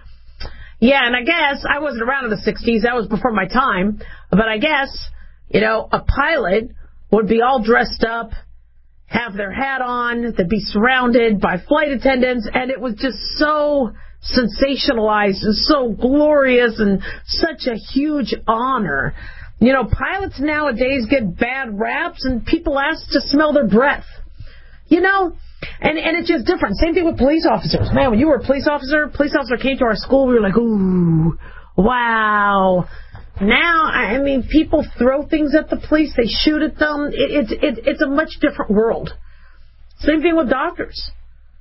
E: Yeah, and I guess, I wasn't around in the sixties, that was before my time, but I guess, you know, a pilot would be all dressed up, have their hat on, they'd be surrounded by flight attendants, and it was just so sensationalized and so glorious and such a huge honor. You know, pilots nowadays get bad raps, and people ask to smell their breath. You know, and, and it's just different. Same thing with police officers. Man, when you were a police officer, a police officer came to our school, we were like, ooh, wow. Now, I mean, people throw things at the police, they shoot at them. It, it, it, it's a much different world. Same thing with doctors.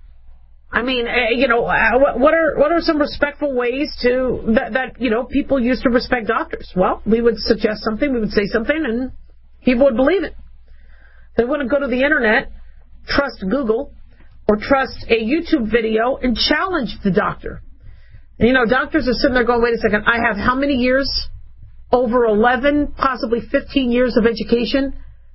E: I mean, uh, you know, uh, what are what are some respectful ways to that, that, you know, people used to respect doctors? Well, we would suggest something, we would say something, and people would believe it. They wouldn't go to the internet, trust Google, or trust a YouTube video and challenge the doctor. And, you know, doctors are sitting there going, wait a second, I have how many years? Over eleven, possibly fifteen years of education,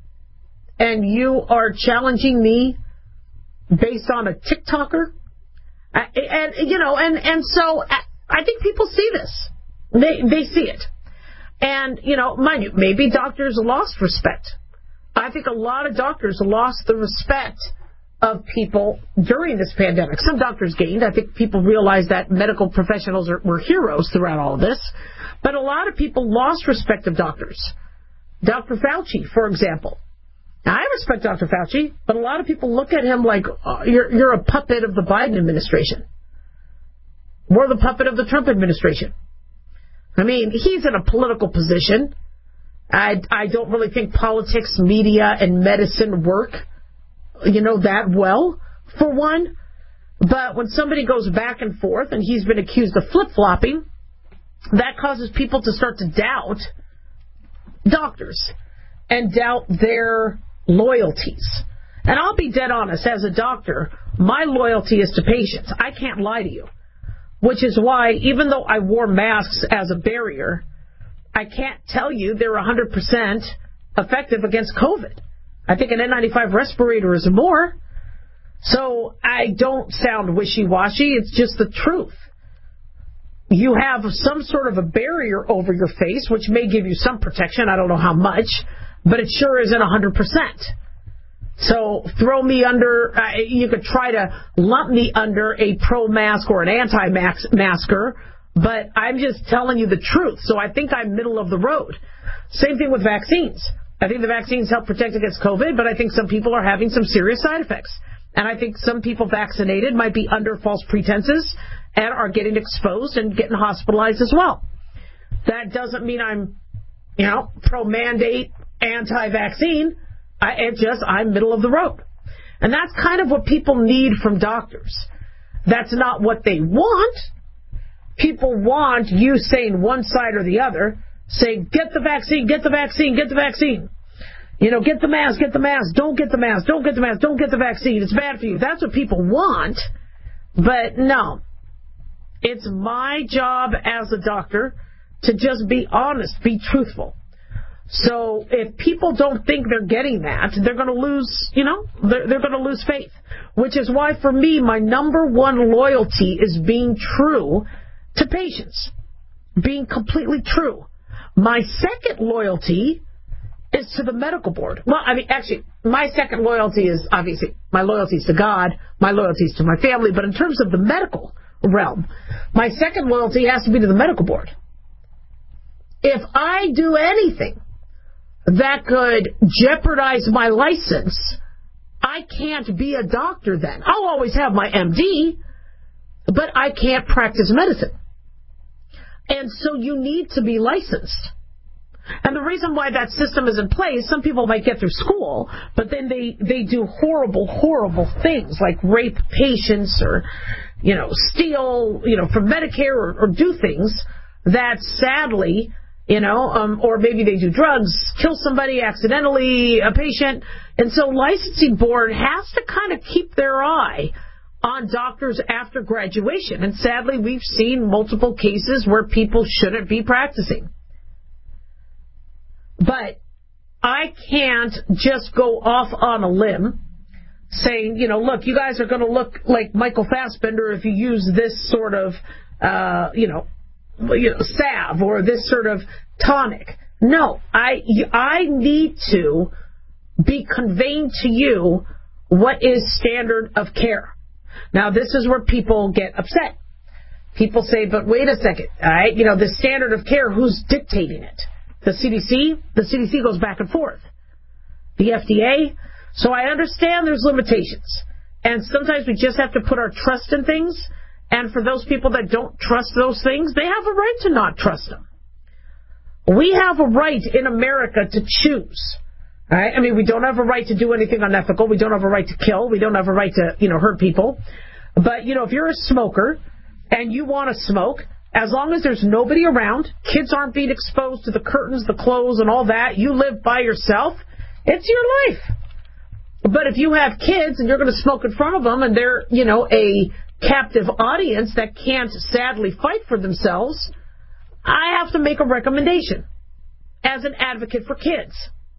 E: and you are challenging me based on a TikToker? Uh, and, you know, and, and so I think people see this. They, they see it. And, you know, mind you, maybe doctors lost respect. I think a lot of doctors lost the respect of people during this pandemic. Some doctors gained. I think people realized that medical professionals are, were heroes throughout all of this. But a lot of people lost respect of doctors. Doctor Fauci, for example. Now, I respect Doctor Fauci, but a lot of people look at him like, uh, you're, you're a puppet of the Biden administration. We're the puppet of the Trump administration. I mean, he's in a political position. I, I don't really think politics, media, and medicine work, you know, that well, for one. But when somebody goes back and forth, and he's been accused of flip-flopping, that causes people to start to doubt doctors and doubt their loyalties. And I'll be dead honest, as a doctor, my loyalty is to patients. I can't lie to you. Which is why, even though I wore masks as a barrier, I can't tell you they're one hundred percent effective against COVID. I think an N ninety-five respirator is more. So I don't sound wishy-washy. It's just the truth. You have some sort of a barrier over your face, which may give you some protection. I don't know how much, but it sure isn't one hundred percent. So throw me under, uh, you could try to lump me under a pro-mask or an anti-masker, but I'm just telling you the truth. So I think I'm middle of the road. Same thing with vaccines. I think the vaccines help protect against COVID, but I think some people are having some serious side effects. And I think some people vaccinated might be under false pretenses and are getting exposed and getting hospitalized as well. That doesn't mean I'm, you know, pro-mandate, anti-vaccine. I it just, I'm middle of the road. And that's kind of what people need from doctors. That's not what they want. People want you saying one side or the other, saying, get the vaccine, get the vaccine, get the vaccine. You know, get the mask, get the mask, don't get the mask, don't get the mask, don't get the vaccine. It's bad for you. That's what people want. But no. It's my job as a doctor to just be honest, be truthful. So if people don't think they're getting that, they're going to lose, you know, they're, they're going to lose faith. Which is why, for me, my number one loyalty is being true to patients. Being completely true. My second loyalty is to the medical board. Well, I mean, actually, my second loyalty is, obviously, my loyalty is to God, my loyalty is to my family, but in terms of the medical realm, my second loyalty has to be to the medical board. If I do anything that could jeopardize my license, I can't be a doctor then. I'll always have my M D, but I can't practice medicine. And so you need to be licensed. And the reason why that system is in place, some people might get through school, but then they, they do horrible, horrible things like rape patients or, you know, steal, you know, from Medicare or, or do things that sadly, you know, um, or maybe they do drugs, kill somebody accidentally, a patient. And so licensing board has to kind of keep their eye on doctors after graduation. And sadly, we've seen multiple cases where people shouldn't be practicing. But I can't just go off on a limb saying, you know, look, you guys are going to look like Michael Fassbender if you use this sort of, uh, you know, you know, salve or this sort of tonic. No, I, I need to be conveying to you what is standard of care. Now, this is where people get upset. People say, but wait a second, all right, you know, the standard of care, who's dictating it? The C D C? The C D C goes back and forth. The F D A? So I understand there's limitations. And sometimes we just have to put our trust in things. And for those people that don't trust those things, they have a right to not trust them. We have a right in America to choose. All right? I mean, we don't have a right to do anything unethical. We don't have a right to kill. We don't have a right to, you know, hurt people. But, you know, if you're a smoker and you want to smoke, as long as there's nobody around, kids aren't being exposed to the curtains, the clothes, and all that, you live by yourself, it's your life. But if you have kids and you're going to smoke in front of them and they're, you know, a captive audience that can't sadly fight for themselves, I have to make a recommendation as an advocate for kids.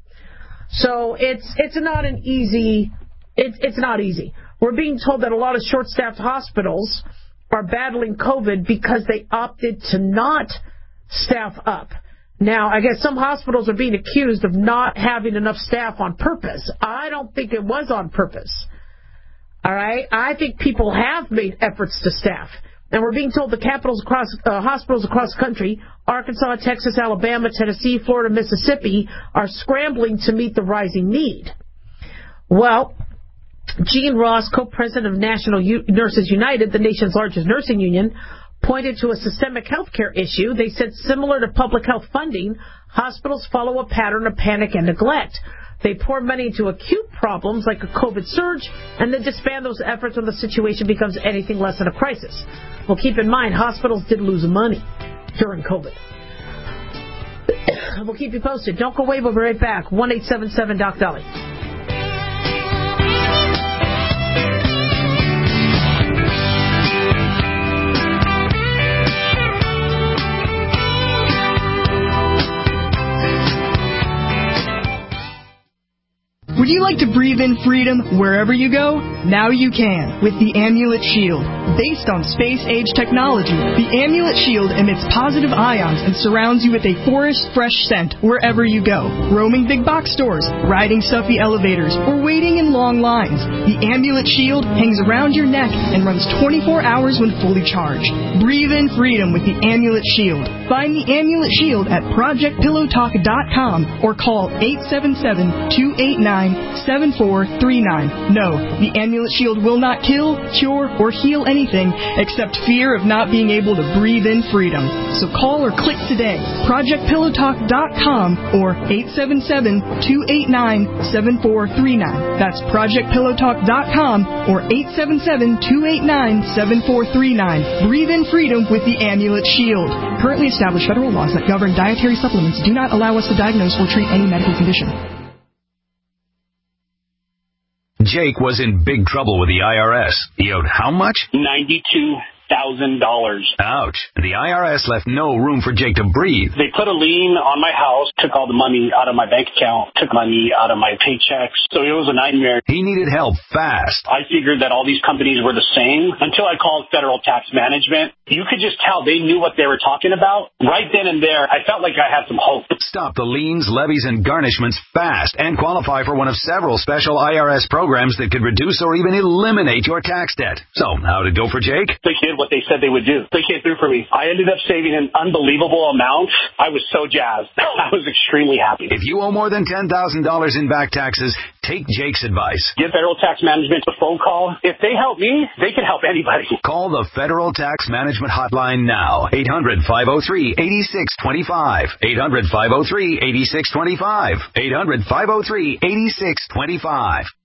E: So it's it's not an easy, it, it's not easy. We're being told that a lot of short-staffed hospitals are battling COVID because they opted to not staff up. Now, I guess some hospitals are being accused of not having enough staff on purpose. I don't think it was on purpose. All right? I think people have made efforts to staff. And we're being told the capitals across, uh, hospitals across the country, Arkansas, Texas, Alabama, Tennessee, Florida, Mississippi, are scrambling to meet the rising need. Well, Jean Ross, co-president of National U- Nurses United, the nation's largest nursing union, pointed to a systemic healthcare issue. They said similar to public health funding, hospitals follow a pattern of panic and neglect. They pour money into acute problems like a COVID surge and then disband those efforts when the situation becomes anything less than a crisis. Well, keep in mind, hospitals did lose money during COVID. We'll keep you posted. Don't go away. We'll be right back. one eight seven seven Doc Dolly.
A: Would you like to breathe in freedom wherever you go? Now you can with the Amulet Shield. Based on space-age technology, the Amulet Shield emits positive ions and surrounds you with a forest-fresh scent wherever you go. Roaming big box stores, riding stuffy elevators, or waiting in long lines, the Amulet Shield hangs around your neck and runs twenty-four hours when fully charged. Breathe in freedom with the Amulet Shield. Find the Amulet Shield at project pillow talk dot com or call eight seven seven, two eight nine, seven four three nine. No, the Amulet Shield will not kill, cure, or heal anything except fear of not being able to breathe in freedom. So call or click today. project pillow talk dot com or eight seven seven, two eight nine, seven four three nine. That's project pillow talk dot com or eight seven seven, two eight nine, seven four three nine. Breathe in freedom with the Amulet Shield. Currently established federal laws that govern dietary supplements do not allow us to diagnose or treat any medical condition.
X: Jake was in big trouble with the I R S. He owed how much?
Y: ninety-two thousand dollars.
X: Ouch. The I R S left no room for Jake to breathe.
Y: They put a lien on my house, took all the money out of my bank account, took money out of my paychecks. So it was a nightmare.
X: He needed help fast.
Y: I figured that all these companies were the same until I called Federal Tax Management. You could just tell they knew what they were talking about. Right then and there, I felt like I had some hope.
X: Stop the liens, levies, and garnishments fast and qualify for one of several special I R S programs that could reduce or even eliminate your tax debt. So, how'd it go for Jake?
Y: They did what they said they would do. They came through for me. I ended up saving an unbelievable amount. I was so jazzed. I was extremely happy.
X: If you owe more than ten thousand dollars in back taxes, take Jake's advice.
Y: Give Federal Tax Management a phone call. If they help me, they can help anybody.
X: Call the Federal Tax Management Hotline now. eight hundred, five oh three, eight six two five. eight hundred, five oh three, eight six two five. eight hundred, five oh three, eight six two five.